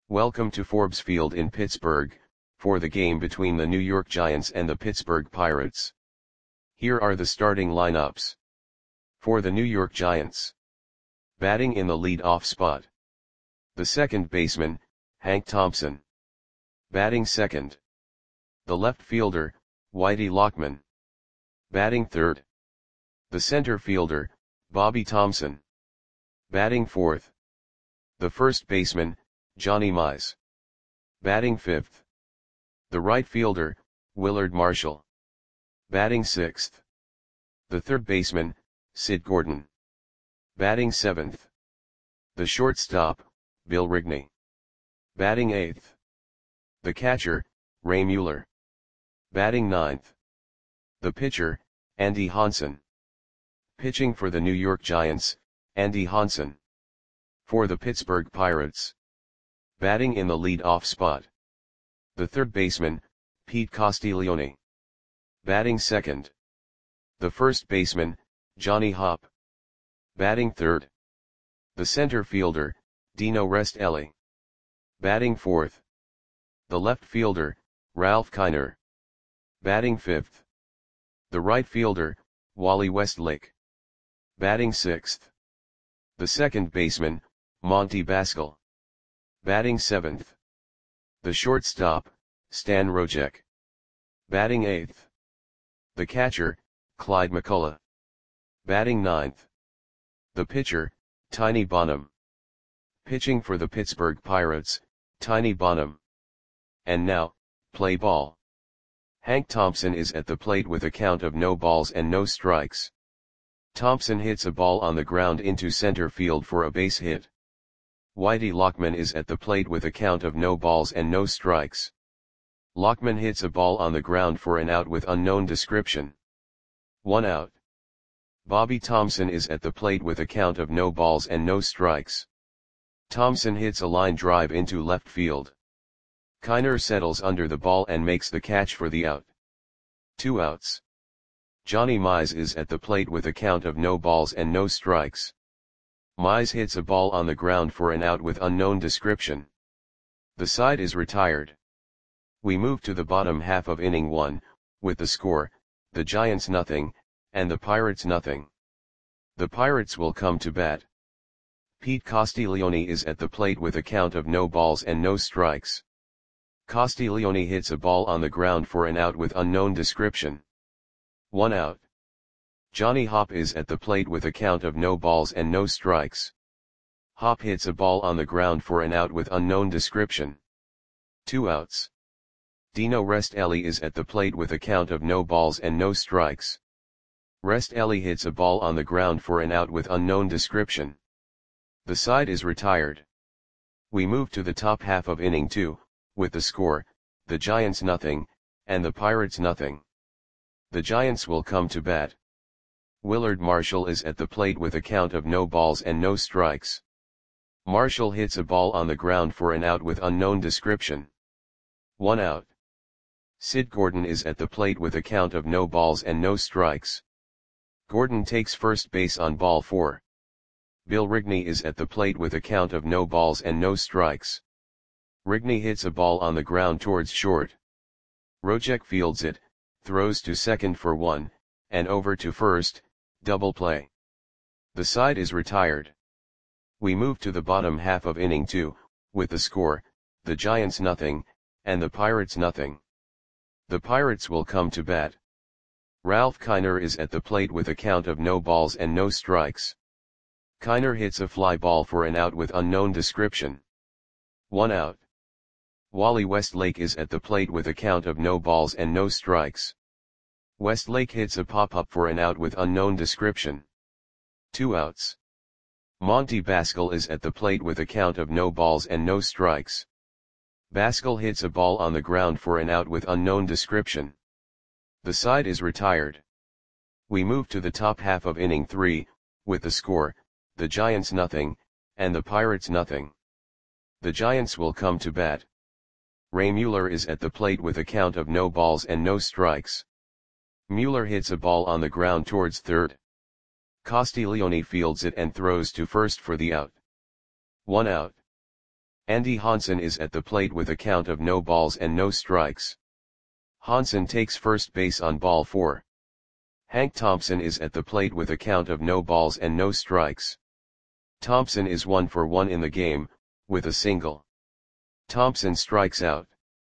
Welcome to Forbes Field in Pittsburgh, for the game between the New York Giants and the Pittsburgh Pirates. Here are the starting lineups. For the New York Giants. Batting in the lead-off spot. The second baseman, Hank Thompson. Batting second. The left fielder, Whitey Lockman. Batting third. The center fielder, Bobby Thomson. Batting fourth. The first baseman, Johnny Mize. Batting fifth. The right fielder, Willard Marshall. Batting sixth. The third baseman, Sid Gordon. Batting seventh. The shortstop, Bill Rigney. Batting eighth. The catcher, Ray Mueller. Batting ninth. The pitcher, Andy Hansen. Pitching for the New York Giants, Andy Hansen. For the Pittsburgh Pirates. Batting in the lead-off spot. The third baseman, Pete Castiglione. Batting second. The first baseman, Johnny Hopp. Batting third. The center fielder, Dino Restelli. Batting fourth. The left fielder, Ralph Kiner. Batting fifth. The right fielder, Wally Westlake. Batting sixth. The second baseman, Monty Baskel. Batting seventh. The shortstop, Stan Rojek. Batting eighth. The catcher, Clyde McCullough. Batting ninth. The pitcher, Tiny Bonham. Pitching for the Pittsburgh Pirates, Tiny Bonham. And now, play ball. Hank Thompson is at the plate with a count of no balls and no strikes. Thompson hits a ball on the ground into center field for a base hit. Whitey Lockman is at the plate with a count of no balls and no strikes. Lockman hits a ball on the ground for an out with unknown description. 1 out. Bobby Thomson is at the plate with a count of no balls and no strikes. Thomson hits a line drive into left field. Kiner settles under the ball and makes the catch for the out. 2 outs. Johnny Mize is at the plate with a count of no balls and no strikes. Mize hits a ball on the ground for an out with unknown description. The side is retired. We move to the bottom half of inning 1, with the score, the Giants nothing, and the Pirates nothing. The Pirates will come to bat. Pete Castiglione is at the plate with a count of no balls and no strikes. Castiglione hits a ball on the ground for an out with unknown description. 1 out. Johnny Hopp is at the plate with a count of no balls and no strikes. Hopp hits a ball on the ground for an out with unknown description. 2 outs. Dino Restelli is at the plate with a count of no balls and no strikes. Restelli hits a ball on the ground for an out with unknown description. The side is retired. We move to the top half of inning 2, with the score, the Giants nothing, and the Pirates nothing. The Giants will come to bat. Willard Marshall is at the plate with a count of no balls and no strikes. Marshall hits a ball on the ground for an out with unknown description. 1 out. Sid Gordon is at the plate with a count of no balls and no strikes. Gordon takes first base on ball 4. Bill Rigney is at the plate with a count of no balls and no strikes. Rigney hits a ball on the ground towards short. Rojek fields it, throws to second for 1, and over to first, double play. The side is retired. We move to the bottom half of inning 2, with the score, the Giants nothing, and the Pirates nothing. The Pirates will come to bat. Ralph Kiner is at the plate with a count of no balls and no strikes. Kiner hits a fly ball for an out with unknown description. 1 out. Wally Westlake is at the plate with a count of no balls and no strikes. Westlake hits a pop-up for an out with unknown description. 2 outs. Monty Baskel is at the plate with a count of no balls and no strikes. Baskel hits a ball on the ground for an out with unknown description. The side is retired. We move to the top half of inning 3, with the score, the Giants nothing, and the Pirates nothing. The Giants will come to bat. Ray Mueller is at the plate with a count of no balls and no strikes. Mueller hits a ball on the ground towards third. Castiglione fields it and throws to first for the out. 1 out. Andy Hansen is at the plate with a count of no balls and no strikes. Hansen takes first base on ball 4. Hank Thompson is at the plate with a count of no balls and no strikes. Thompson is 1 for 1 in the game, with a single. Thompson strikes out.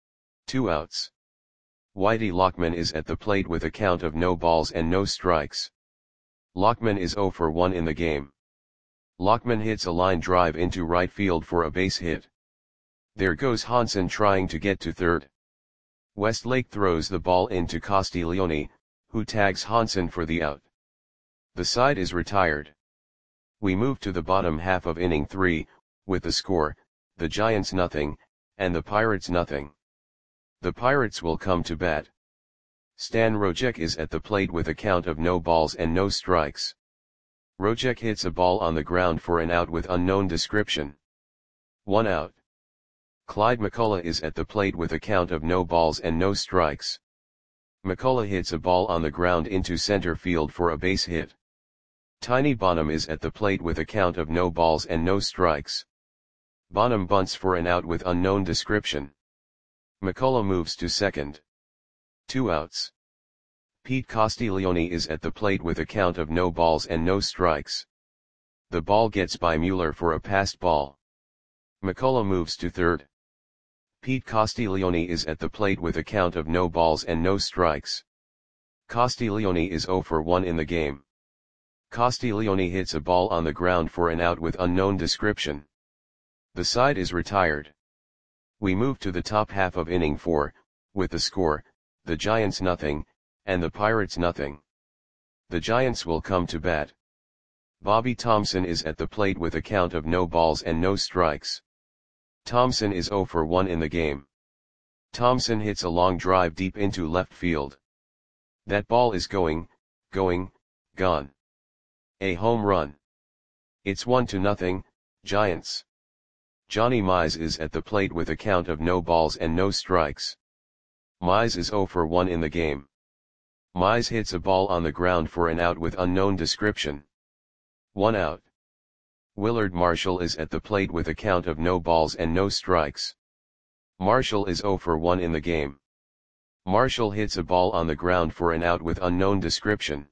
2 outs. Whitey Lockman is at the plate with a count of no balls and no strikes. Lockman is 0 for 1 in the game. Lockman hits a line drive into right field for a base hit. There goes Hansen trying to get to third. Westlake throws the ball into Castiglione, who tags Hansen for the out. The side is retired. We move to the bottom half of inning 3, with the score, the Giants nothing, and the Pirates nothing. The Pirates will come to bat. Stan Rojek is at the plate with a count of no balls and no strikes. Rojek hits a ball on the ground for an out with unknown description. 1 out. Clyde McCullough is at the plate with a count of no balls and no strikes. McCullough hits a ball on the ground into center field for a base hit. Tiny Bonham is at the plate with a count of no balls and no strikes. Bonham bunts for an out with unknown description. McCullough moves to second. 2 outs. Pete Castiglione is at the plate with a count of no balls and no strikes. The ball gets by Mueller for a passed ball. McCullough moves to third. Pete Castiglione is at the plate with a count of no balls and no strikes. Castiglione is 0 for 1 in the game. Castiglione hits a ball on the ground for an out with unknown description. The side is retired. We move to the top half of inning 4, with the score, the Giants nothing, and the Pirates nothing. The Giants will come to bat. Bobby Thomson is at the plate with a count of no balls and no strikes. Thomson is 0 for 1 in the game. Thomson hits a long drive deep into left field. That ball is going, gone. A home run. It's 1-0, Giants. Johnny Mize is at the plate with a count of no balls and no strikes. Mize is 0 for 1 in the game. Mize hits a ball on the ground for an out with unknown description. 1 out. Willard Marshall is at the plate with a count of no balls and no strikes. Marshall is 0 for 1 in the game. Marshall hits a ball on the ground for an out with unknown description.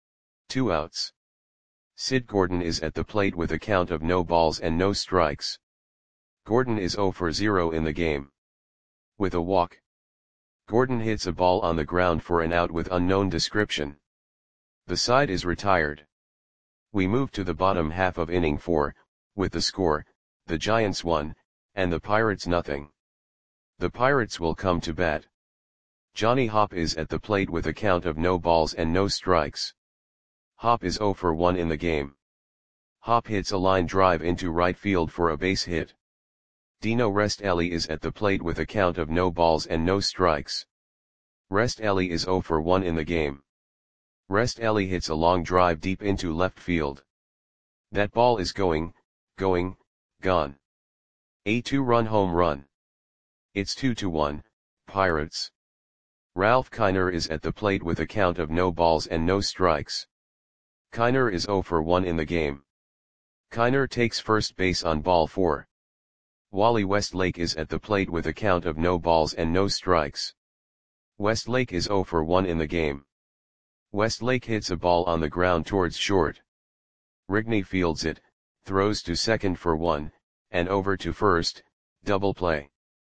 2 outs. Sid Gordon is at the plate with a count of no balls and no strikes. Gordon is 0 for 0 in the game. With a walk. Gordon hits a ball on the ground for an out with unknown description. The side is retired. We move to the bottom half of inning 4, with the score, the Giants 1, and the Pirates nothing. The Pirates will come to bat. Johnny Hopp is at the plate with a count of no balls and no strikes. Hopp is 0 for 1 in the game. Hopp hits a line drive into right field for a base hit. Dino Restelli is at the plate with a count of no balls and no strikes. Restelli is 0 for 1 in the game. Restelli hits a long drive deep into left field. That ball is going, gone. A 2-run home run. It's 2-1, Pirates. Ralph Kiner is at the plate with a count of no balls and no strikes. Kiner is 0 for 1 in the game. Kiner takes first base on ball 4. Wally Westlake is at the plate with a count of no balls and no strikes. Westlake is 0 for 1 in the game. Westlake hits a ball on the ground towards short. Rigney fields it, throws to second for 1, and over to first, double play.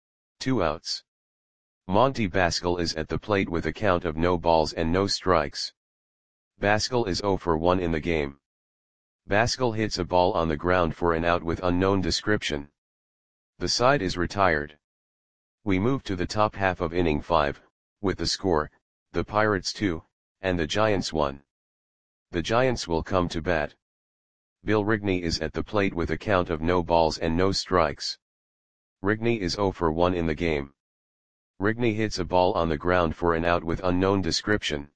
2 outs. Monty Baskel is at the plate with a count of no balls and no strikes. Baskel is 0 for 1 in the game. Baskel hits a ball on the ground for an out with unknown description. The side is retired. We move to the top half of inning 5, with the score, the Pirates 2, and the Giants 1. The Giants will come to bat. Bill Rigney is at the plate with a count of no balls and no strikes. Rigney is 0 for 1 in the game. Rigney hits a ball on the ground for an out with unknown description.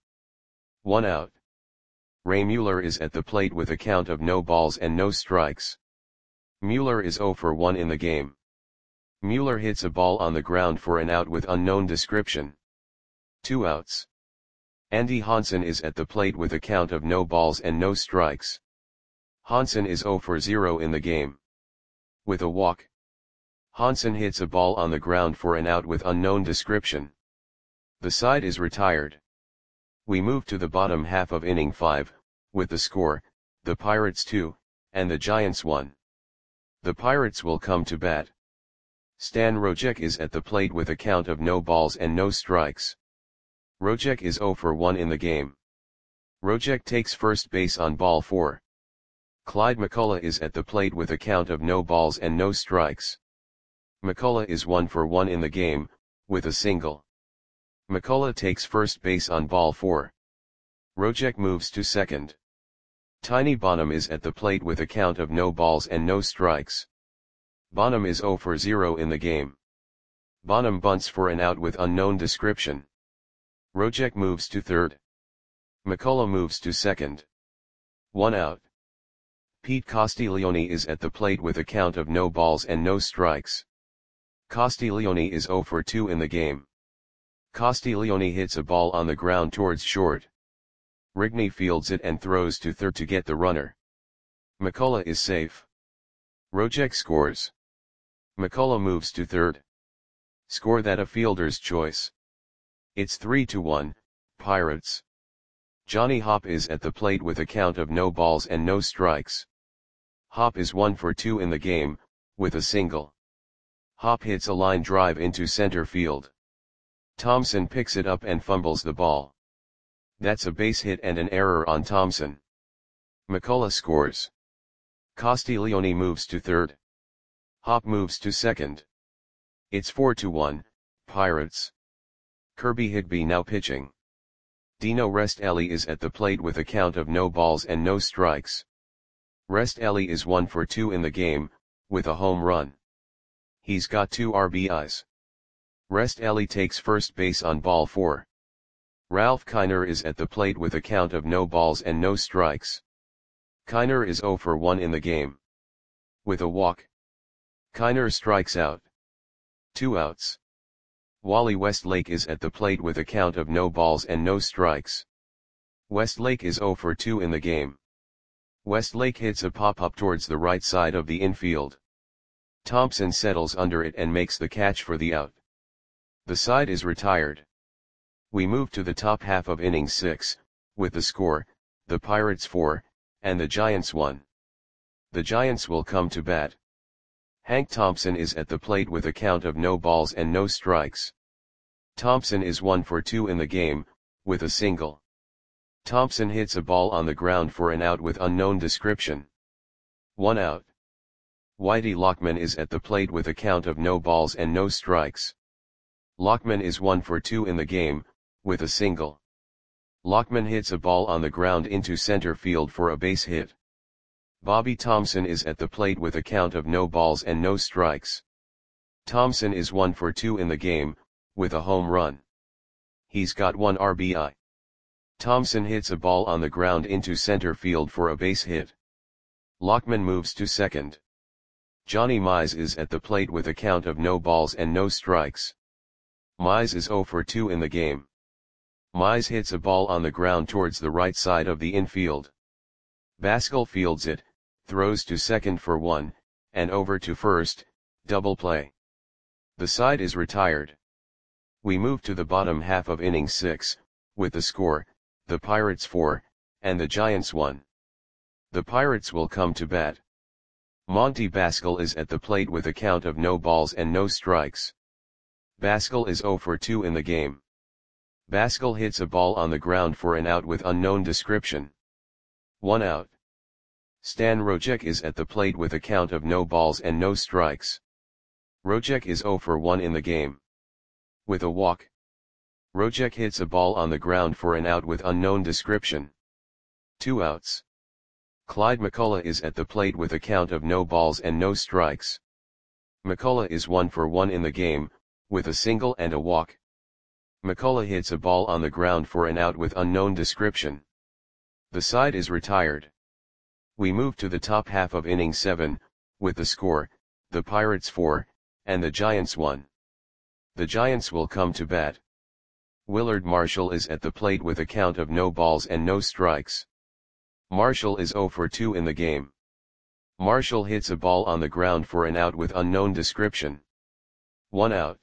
1 out. Ray Mueller is at the plate with a count of no balls and no strikes. Mueller is 0 for 1 in the game. Mueller hits a ball on the ground for an out with unknown description. 2 outs. Andy Hansen is at the plate with a count of no balls and no strikes. Hansen is 0 for 0 in the game. With a walk. Hansen hits a ball on the ground for an out with unknown description. The side is retired. We move to the bottom half of inning 5, with the score, the Pirates 2, and the Giants 1. The Pirates will come to bat. Stan Rojek is at the plate with a count of no balls and no strikes. Rojek is 0 for 1 in the game. Rojek takes first base on ball 4. Clyde McCullough is at the plate with a count of no balls and no strikes. McCullough is 1 for 1 in the game, with a single. McCullough takes first base on ball 4. Rojek moves to second. Tiny Bonham is at the plate with a count of no balls and no strikes. Bonham is 0 for 0 in the game. Bonham bunts for an out with unknown description. Rojek moves to third. McCullough moves to second. 1 out. Pete Castiglione is at the plate with a count of no balls and no strikes. Castiglione is 0 for 2 in the game. Castiglione hits a ball on the ground towards short. Rigney fields it and throws to third to get the runner. McCullough is safe. Rojek scores. McCullough moves to third. Score that a fielder's choice. It's 3-1, Pirates. Johnny Hopp is at the plate with a count of no balls and no strikes. Hopp is 1 for 2 in the game, with a single. Hopp hits a line drive into center field. Thompson picks it up and fumbles the ball. That's a base hit and an error on Thompson. McCullough scores. Castiglione moves to third. Hopp moves to second. It's 4-1, Pirates. Kirby Higbee now pitching. Dino Restelli is at the plate with a count of no balls and no strikes. Restelli is 1 for 2 in the game, with a home run. He's got 2 RBIs. Restelli takes first base on ball 4. Ralph Kiner is at the plate with a count of no balls and no strikes. Kiner is 0 for 1 in the game. With a walk. Kiner strikes out. 2 outs. Wally Westlake is at the plate with a count of no balls and no strikes. Westlake is 0 for 2 in the game. Westlake hits a pop-up towards the right side of the infield. Thompson settles under it and makes the catch for the out. The side is retired. We move to the top half of inning 6, with the score, the Pirates 4, and the Giants 1. The Giants will come to bat. Hank Thompson is at the plate with a count of no balls and no strikes. Thompson is 1 for 2 in the game, with a single. Thompson hits a ball on the ground for an out with unknown description. 1 out. Whitey Lockman is at the plate with a count of no balls and no strikes. Lockman is 1 for 2 in the game, with a single. Lockman hits a ball on the ground into center field for a base hit. Bobby Thompson is at the plate with a count of no balls and no strikes. Thompson is 1 for 2 in the game, with a home run. He's got 1 RBI. Thompson hits a ball on the ground into center field for a base hit. Lockman moves to second. Johnny Mize is at the plate with a count of no balls and no strikes. Mize is 0 for 2 in the game. Mize hits a ball on the ground towards the right side of the infield. Baskell fields it, throws to second for 1, and over to first, double play. The side is retired. We move to the bottom half of inning 6, with the score, the Pirates 4, and the Giants 1. The Pirates will come to bat. Monty Baskell is at the plate with a count of no balls and no strikes. Baskell is 0 for 2 in the game. Baskell hits a ball on the ground for an out with unknown description. 1 out. Stan Rojek is at the plate with a count of no balls and no strikes. Rojek is 0 for 1 in the game. With a walk. Rojek hits a ball on the ground for an out with unknown description. 2 outs. Clyde McCullough is at the plate with a count of no balls and no strikes. McCullough is 1 for 1 in the game, with a single and a walk. McCullough hits a ball on the ground for an out with unknown description. The side is retired. We move to the top half of inning 7, with the score, the Pirates 4, and the Giants 1. The Giants will come to bat. Willard Marshall is at the plate with a count of no balls and no strikes. Marshall is 0 for 2 in the game. Marshall hits a ball on the ground for an out with unknown description. 1 out.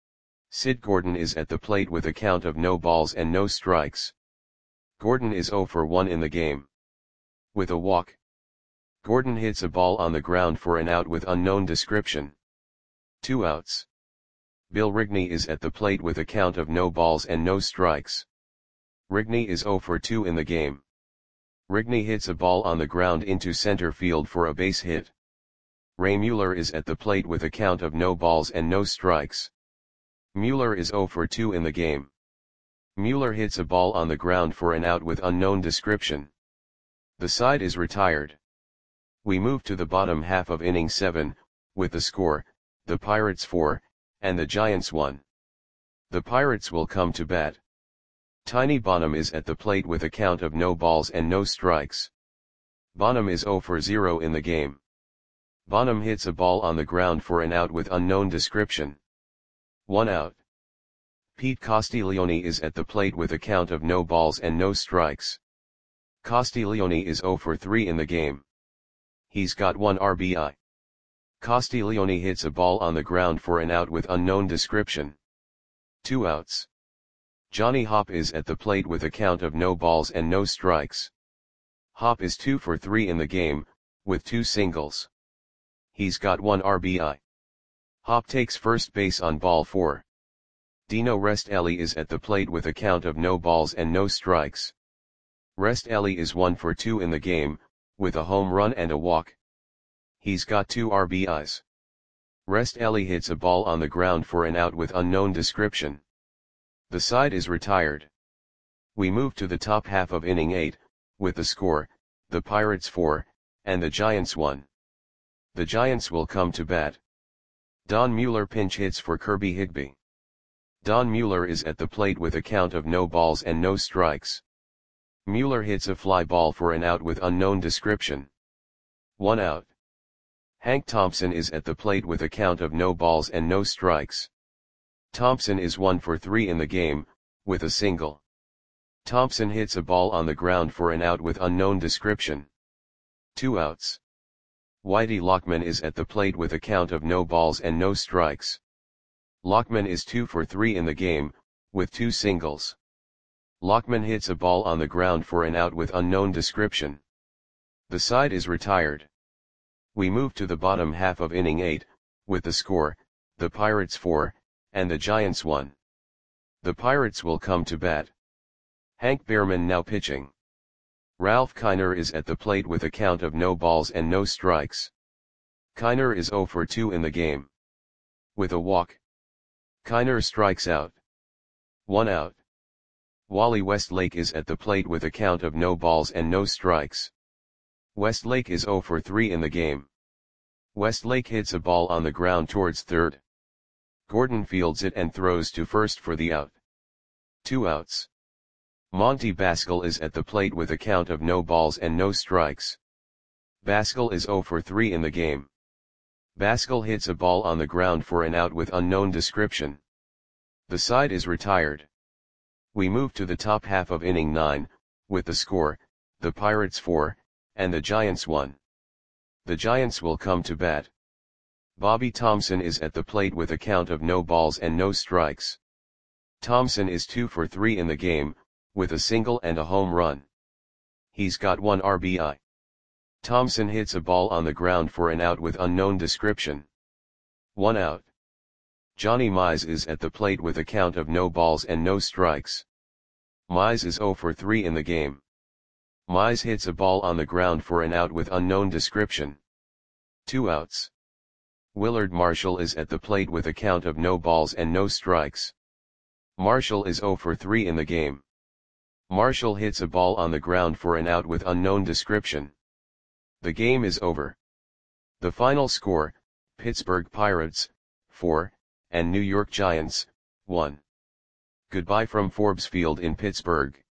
Sid Gordon is at the plate with a count of no balls and no strikes. Gordon is 0 for 1 in the game. With a walk. Gordon hits a ball on the ground for an out with unknown description. 2 outs. Bill Rigney is at the plate with a count of no balls and no strikes. Rigney is 0 for 2 in the game. Rigney hits a ball on the ground into center field for a base hit. Ray Mueller is at the plate with a count of no balls and no strikes. Mueller is 0 for 2 in the game. Mueller hits a ball on the ground for an out with unknown description. The side is retired. We move to the bottom half of inning 7, with the score, the Pirates 4, and the Giants 1. The Pirates will come to bat. Tiny Bonham is at the plate with a count of no balls and no strikes. Bonham is 0 for 0 in the game. Bonham hits a ball on the ground for an out with unknown description. 1 out. Pete Castiglione is at the plate with a count of no balls and no strikes. Castiglione is 0 for 3 in the game. He's got 1 RBI. Castiglione hits a ball on the ground for an out with unknown description. 2 outs. Johnny Hopp is at the plate with a count of no balls and no strikes. Hopp is 2 for 3 in the game, with 2 singles. He's got 1 RBI. Hopp takes first base on ball 4. Dino Restelli is at the plate with a count of no balls and no strikes. Restelli is 1 for 2 in the game, with a home run and a walk. He's got 2 RBIs. Restelli hits a ball on the ground for an out with unknown description. The side is retired. We move to the top half of inning 8, with the score, the Pirates 4, and the Giants 1. The Giants will come to bat. Don Mueller pinch hits for Kirby Higbee. Don Mueller is at the plate with a count of no balls and no strikes. Mueller hits a fly ball for an out with unknown description. 1 out. Hank Thompson is at the plate with a count of no balls and no strikes. Thompson is 1 for 3 in the game, with a single. Thompson hits a ball on the ground for an out with unknown description. 2 outs. Whitey Lockman is at the plate with a count of no balls and no strikes. Lockman is 2 for 3 in the game, with 2 singles. Lockman hits a ball on the ground for an out with unknown description. The side is retired. We move to the bottom half of inning 8, with the score, the Pirates 4, and the Giants 1. The Pirates will come to bat. Hank Behrman now pitching. Ralph Kiner is at the plate with a count of no balls and no strikes. Kiner is 0 for 2 in the game. With a walk. Kiner strikes out. 1 out. Wally Westlake is at the plate with a count of no balls and no strikes. Westlake is 0 for 3 in the game. Westlake hits a ball on the ground towards third. Gordon fields it and throws to first for the out. 2 outs. Monty Baskel is at the plate with a count of no balls and no strikes. Baskel is 0 for 3 in the game. Baskel hits a ball on the ground for an out with unknown description. The side is retired. We move to the top half of inning 9, with the score, the Pirates 4, and the Giants 1. The Giants will come to bat. Bobby Thomson is at the plate with a count of no balls and no strikes. Thomson is 2 for 3 in the game, with a single and a home run. He's got 1 RBI. Thomson hits a ball on the ground for an out with unknown description. 1 out. Johnny Mize is at the plate with a count of no balls and no strikes. Mize is 0 for 3 in the game. Mize hits a ball on the ground for an out with unknown description. 2 outs. Willard Marshall is at the plate with a count of no balls and no strikes. Marshall is 0 for 3 in the game. Marshall hits a ball on the ground for an out with unknown description. The game is over. The final score, Pittsburgh Pirates, 4, and New York Giants, 1. Goodbye from Forbes Field in Pittsburgh.